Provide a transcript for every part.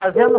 fazendo.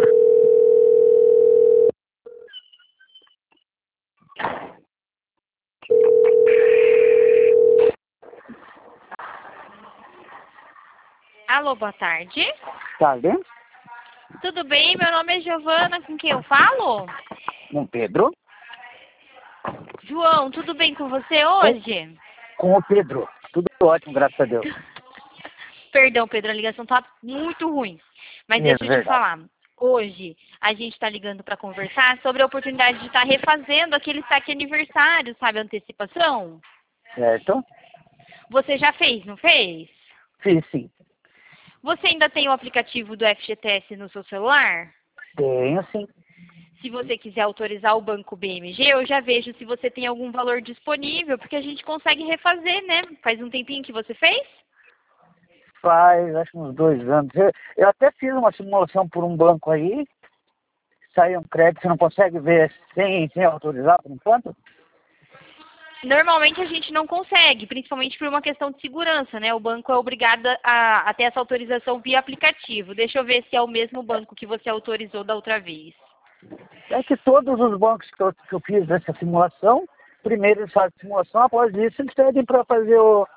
Alô, boa tarde. Tá dentro? Tudo bem? Meu nome é Giovana, com quem eu falo? Com o Pedro? João, tudo bem com você hoje? Com o Pedro. Tudo ótimo, graças a Deus. Perdão, Pedro, a ligação tá muito ruim. Mas É deixa eu te verdade. falar. Hoje a gente está ligando para conversar sobre a oportunidade de estar refazendo aquele saque aniversário, sabe, antecipação? Certo? Você já fez, não fez? Fiz sim. Você ainda tem o aplicativo do FGTS no seu celular? Tenho sim. Se você quiser autorizar o Banco BMG, eu já vejo se você tem algum valor disponível, porque a gente consegue refazer, né? Faz um tempinho que você fez? Faz, acho que uns 2 anos. Eu até fiz uma simulação por um banco aí. Saiu um crédito, você não consegue ver sem autorizar por enquanto? Normalmente a gente não consegue, principalmente por uma questão de segurança, né? O banco é obrigado a ter essa autorização via aplicativo. Deixa eu ver se é o mesmo banco que você autorizou da outra vez. É que todos os bancos que eu fiz essa simulação, primeiro eles fazem a simulação, após isso eles pedem para fazer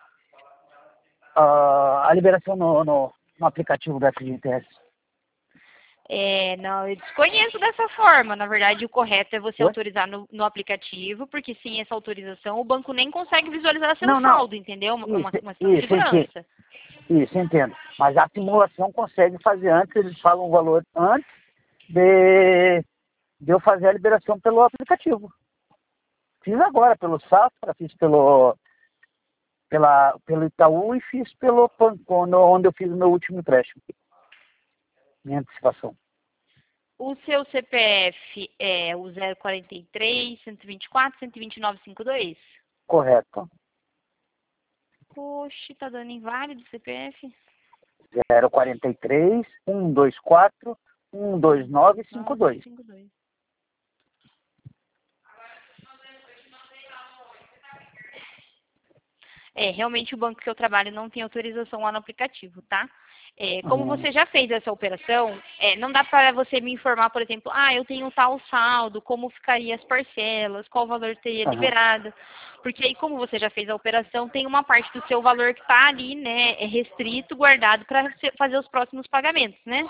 a liberação no aplicativo da FGTS. Não, eu desconheço dessa forma. Na verdade, o correto é você Oi? autorizar no aplicativo, porque sem essa autorização o banco nem consegue visualizar seu Não. saldo, entendeu? Uma Isso, questão de segurança. isso, entendo. Mas a simulação consegue fazer antes, eles falam o valor antes de eu fazer a liberação pelo aplicativo. Fiz agora pelo Safra, fiz pelo Itaú e fiz pelo Banco, onde eu fiz o meu último empréstimo. Minha antecipação. O seu CPF é o 043 124 129 52? Correto. Poxa, tá dando inválido o CPF? 043 124 12952. 52. Realmente o banco que eu trabalho não tem autorização lá no aplicativo, tá? Como você já fez essa operação, não dá para você me informar, por exemplo, eu tenho tal saldo, como ficaria as parcelas, qual valor teria liberado. Porque aí, como você já fez a operação, tem uma parte do seu valor que está ali, né, restrito, guardado para fazer os próximos pagamentos, né?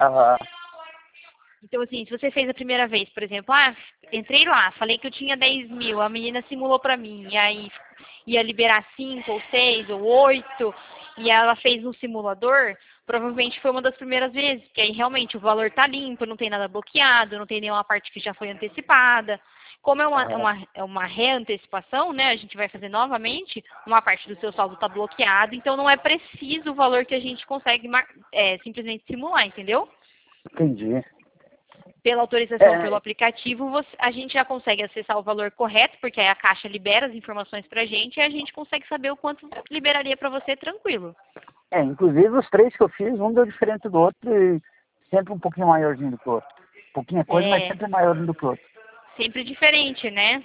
Então, assim, se você fez a primeira vez, por exemplo, entrei lá, falei que eu tinha 10 mil, a menina simulou para mim, e aí ia liberar 5 ou 6 ou 8, e ela fez um simulador, provavelmente foi uma das primeiras vezes, porque aí realmente o valor tá limpo, não tem nada bloqueado, não tem nenhuma parte que já foi antecipada. Como é uma reantecipação, né, a gente vai fazer novamente, uma parte do seu saldo está bloqueado, então não é preciso o valor que a gente consegue simplesmente simular, entendeu? Entendi. Pela autorização pelo aplicativo, a gente já consegue acessar o valor correto, porque aí a Caixa libera as informações para a gente e a gente consegue saber o quanto liberaria para você tranquilo. Inclusive os 3 que eu fiz, um deu diferente do outro e sempre um pouquinho maiorzinho do que o outro. Pouquinha coisa, mas sempre maior do que o outro. Sempre diferente, né?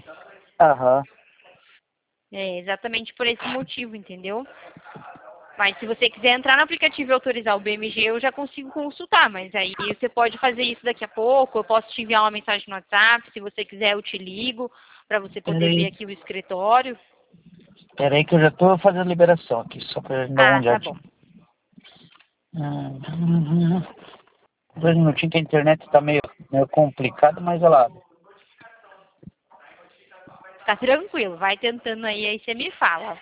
Exatamente por esse motivo, entendeu? Mas se você quiser entrar no aplicativo e autorizar o BMG, eu já consigo consultar. Mas aí você pode fazer isso daqui a pouco. Eu posso te enviar uma mensagem no WhatsApp. Se você quiser, eu te ligo para você poder ver aqui o escritório. Espera aí que eu já estou fazendo a liberação aqui, só para dar uma olhadinha. Tá bom. 2 minutinhos que a internet está meio complicada, mas olha lá. Tá tranquilo, vai tentando aí você me fala.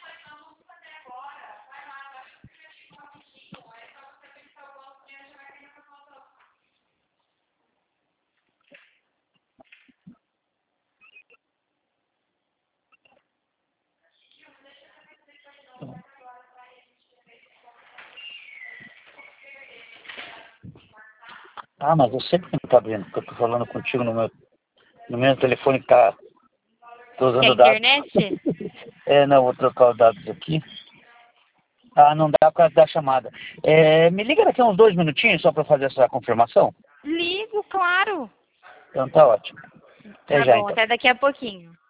Mas eu sempre não estou vendo, porque eu estou falando contigo no meu telefone que tá. Estou usando dados. Internet? Não, vou trocar os dados aqui. Não dá por causa da chamada. Me liga daqui a uns 2 minutinhos só para fazer essa confirmação. Ligo, claro. Então tá ótimo. Até Tá já, bom, então. até daqui a pouquinho.